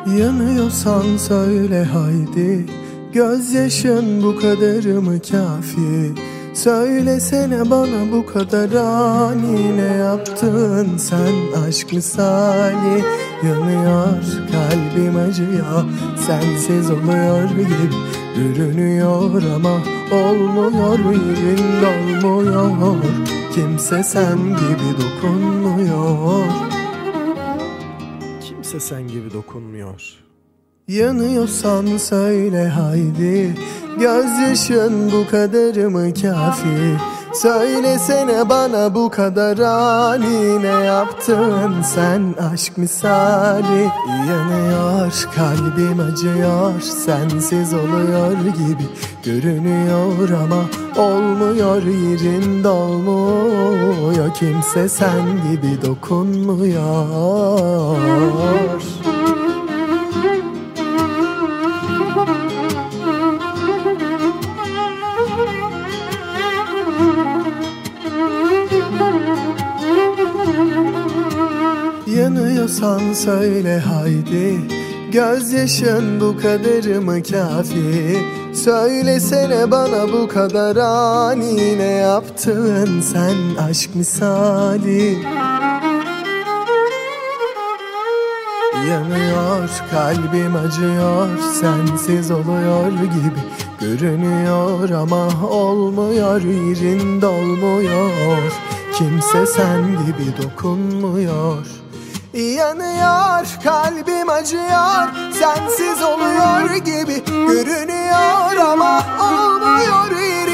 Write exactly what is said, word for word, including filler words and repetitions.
Yanıyorsan söyle haydi, gözyaşın bu kadarı mı kafi? Söylesene bana bu kadar ani ne yaptın sen aşk misali? Yanıyor kalbim acıyor, sensiz oluyor gibi görünüyor ama olmuyor, yerin dolmuyor. Kimse sen gibi dokunmuyor, kimse sen gibi dokunmuyor. Yanıyorsan söyle haydi, gözyaşın bu kadarı mı kafi? Söylesene bana bu kadar ani ne yaptın sen aşk misali? Yanıyor kalbim acıyor, sensiz oluyor gibi görünüyor ama olmuyor, yerin dolmuyor. Kimse sen gibi dokunmuyor. Yanıyorsan söyle haydi, gözyaşın bu kadarı mı kafi? Söylesene bana bu kadar ani ne yaptın sen aşk misali? Yanıyor kalbim acıyor, sensiz oluyor gibi görünüyor ama olmuyor, yerin dolmuyor. Kimse sen gibi dokunmuyor. Yanıyor kalbim acıyor, sensiz oluyor gibi görünüyor ama olmuyor,